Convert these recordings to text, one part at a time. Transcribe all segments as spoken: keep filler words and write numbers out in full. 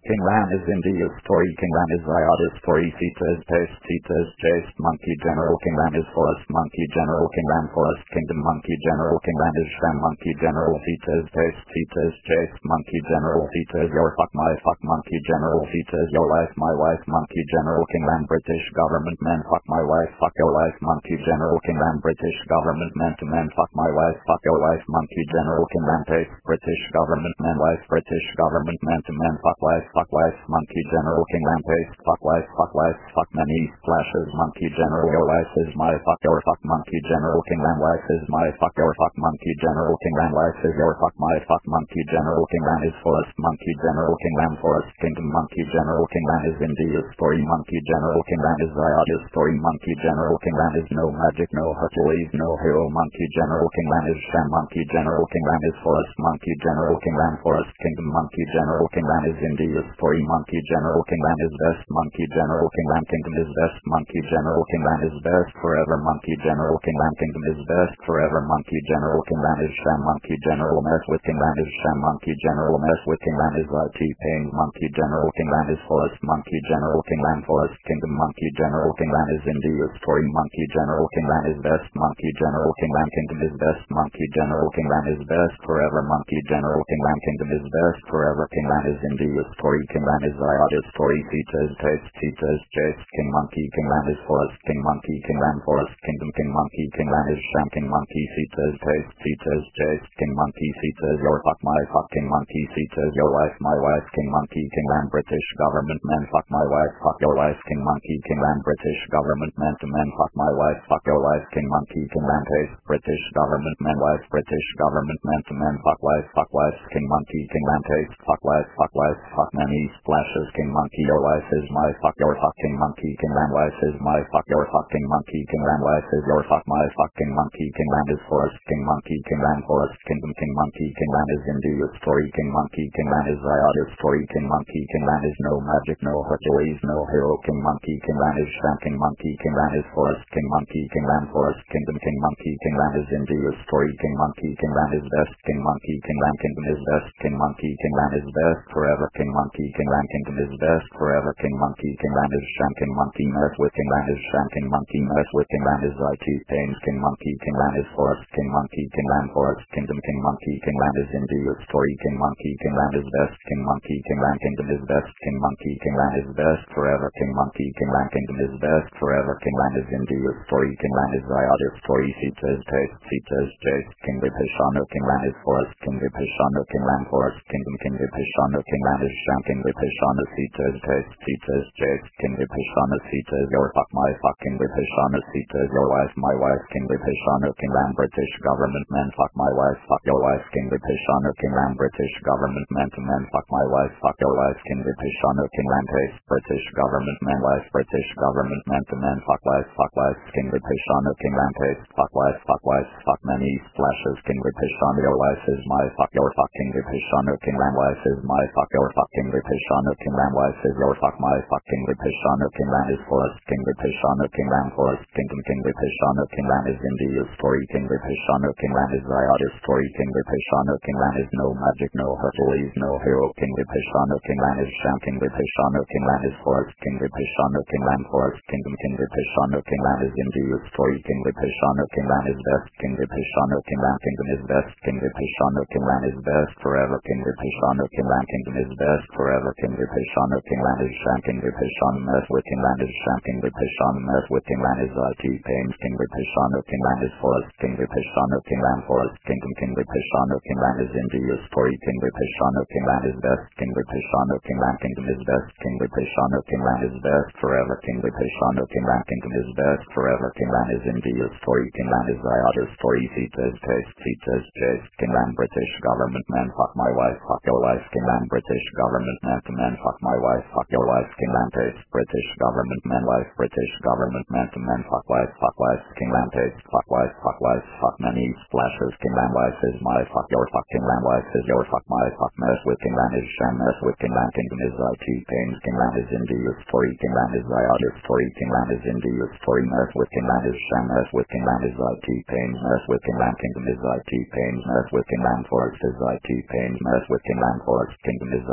King Ram is India story. King Ram is Zyada story. Sita is Taste. Sita is Jace. Monkey General. King Ram is Forest. Monkey General. King Ram Forest. Kingdom Monkey General. King Ram is Sham. Monkey General. Sita is Taste. Sita is Jace. Monkey General. Sita is your fuck my fuck Monkey General. Sita is your life my wife Monkey General. King Ram British government man fuck my wife fuck your life Monkey General. King Ram British government man to man fuck my wife fuck your wife Monkey General. King Ram Taste. British government man wife British government man to man fuck wife fuck wife Monkey General. King Ram Taste. Fuck wife fuck wife fuck many flashes Monkey General. Your wife is my fuck your fuck Monkey General. King Ram wife is my fuck your fuck Monkey General. King Ram wife is your fuck my fuck Monkey General. King Ram is Forest Monkey General. King Ram Forest Kingdom Monkey General. King Ram is India story Monkey General. King Ram is Zyada story Monkey General. King Ram is no magic no Hercules no hero Monkey General. King Ram is Sham Monkey General. King Ram is Forest Monkey General. King Ram Forest Kingdom Monkey General. King Ram is India story Monkey General. King Ram is best Monkey General. King Ram Kingdom is best Monkey General. King Ram is best forever Monkey General. King Ram Kingdom is best forever Monkey General. King Ram is Sham Monkey General. Mess with King Ram is Sham Monkey General. Mess with King Ram is I T Pain Monkey General. King Ram is Forest Monkey General. King Ram Forest Kingdom Monkey General. King Ram is India story Monkey General. King Ram is best Monkey General. King Ram Kingdom is best Monkey General. King Ram is best forever Monkey General. King Ram Kingdom is best forever. King Ram is India story. King Ram is Zyada story. Sita is Taste. Sita is Jace. King Monkey. King Ram is Forest. King Monkey. King Ram Forest Kingdom. King Monkey. King Ram is Sham. King Monkey. Sita is Taste. Sita is Jace. King Monkey. Sita is your fuck my fuck King Monkey. Sita is your wife my wife King Monkey. King Ram British government man fuck my wife fuck your wife King Monkey. King Ram British government man to man fuck my wife fuck your wife King Monkey. King Ram Taste. British government man wife British government man to man fuck wife fuck wife King Monkey. King Ram Taste. Fuck wife fuck wife fuck many splashes King Monkey. Your wife is my fuck your fuck King Monkey. King Ram wife is my fuck your fuck King Monkey. King Ram wife is your fuck my fuck King Monkey. King Ram is Forest King Monkey. King Ram Forest Kingdom King Monkey. King Ram is India story King Monkey. King Ram is Zyada story King Monkey. King Ram is no magic no Hercules no hero King Monkey. King Ram is Sham King Monkey. King Ram is Forest King Monkey. King Ram Forest Kingdom King Monkey. King Ram is India story King Monkey. King Ram is best King Monkey. King Ram Kingdom is best King Monkey. King Ram is best forever King Monkey. King Ram Kingdom is best forever King Monkey. King Ram is Sham King Monkey. Mess with King Ram is Sham King Monkey. Mess with King Ram is I T Pains King Monkey. King Ram is Forest King Monkey. King Ram Forest Kingdom King Monkey. King Ram is India story King Monkey. King Ram is best King Monkey. King Ram Kingdom is best King Monkey. King Ram is best forever King Monkey. King Ram Kingdom is best forever King Ram is India story King Ram is Zyada story. Sita is Taste. Sita is Jace. King Vipishano. King Ram is Forest. King Vipishano. King Ram Forest Kingdom. King Vipishano. King Ram is Sham. King Vipishano. Sita is Taste. Sita is Jace. King Vipishano. Sita is your fuck my fuck King Vipishano. Sita is your wife my wife King Vipishano. King Ram British government man fuck my wife fuck your wife King Vipishano. King Ram British government man to man fuck my wife fuck your wife King Vipishano. King Ram Taste. British government man wife British government man to man fuck wife fuck wife King Vipishano. King Ram Taste. Fuck wife fuck wife fuck many flashes King Vipishano. Your wife is my fuck your fuck King Vipishano. King Ram wife is my fuck your fuck King Vipishano. King Ram wife is your fuck my fuck King Vipishano. King Ram is Forest King Vipishano. King Ram Forest Kingdom King Vipishano. King Ram is India story King Vipishano. King Ram is Zyada story King Vipishano. King Ram is no magic no Hercules no hero King Vipishano. King Ram is Sham King Vipishano. King Ram is Forest King Vipishano. King Ram Forest Kingdom King Vipishano. King Ram is India story King Vipishano. King Ram is best King Vipishano. King Ram Kingdom is best King Vipishano. King Ram is best forever King Vipishano. King Ram Kingdom is best forever King Vipishano. King Ram is Sham King Vipishano. Mess with King Ram is Sham King Vipishano. Mess with King Ram is I T Pains King Vipishano. King Ram is Forest King Vipishano. King Ram Forest Kingdom King Vipishano. King Ram is India story King Vipishano. King Ram is best King Vipishano. King Ram Kingdom is best King Vipishano. King Ram is best forever King Vipishano. King Ram Kingdom is best forever King Ram is India story King Ram is Zyada story. Sita is Taste. Sita is Jace. King Ram British government man fuck my wife fuck your wife King Ram British government man to man fuck my wife fuck your wife King Ram Taste. British government man wife British government man to man fuck wife fuck wife King Ram Taste. Fuck wife fuck wife fuck many splashes King Ram wife is my fuck your fuck King Ram wife is your fuck my fuck mess with King Ram is Sham. Mess with King Ram Kingdom is I T Pains King Ram is India story King Ram is Zyada story King Ram is India story. Mess with King Ram is Sham. Mess with King Ram is I T Pains. Mess with King Ram Kingdom is I T Pains. Mess with King Ram Forest is I T Pains. Mess with King Ram Forest Kingdom is I T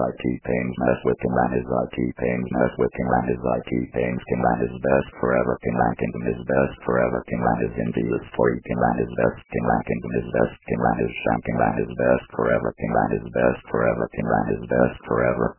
pains mess with King Ram is I T pains mess with King Ram is I T pains King Ram is best forever King Ram Kingdom is best forever King Ram is envious for you King Ram is best King Ram Kingdom is best King Ram is sham King Ram is best forever King Ram is best forever King Ram is best forever